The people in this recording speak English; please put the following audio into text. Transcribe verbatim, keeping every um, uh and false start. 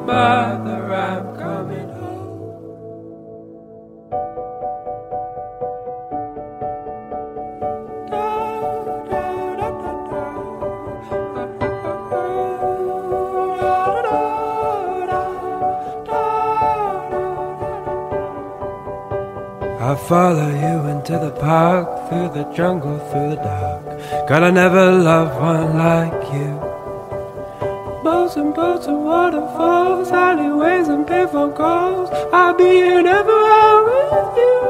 mother, I'm coming home. I follow you into the park, through the jungle, through the dark. God, I never loved one like you. Boats and boats and waterfalls, alleyways and payphone calls. I'll be here never with you.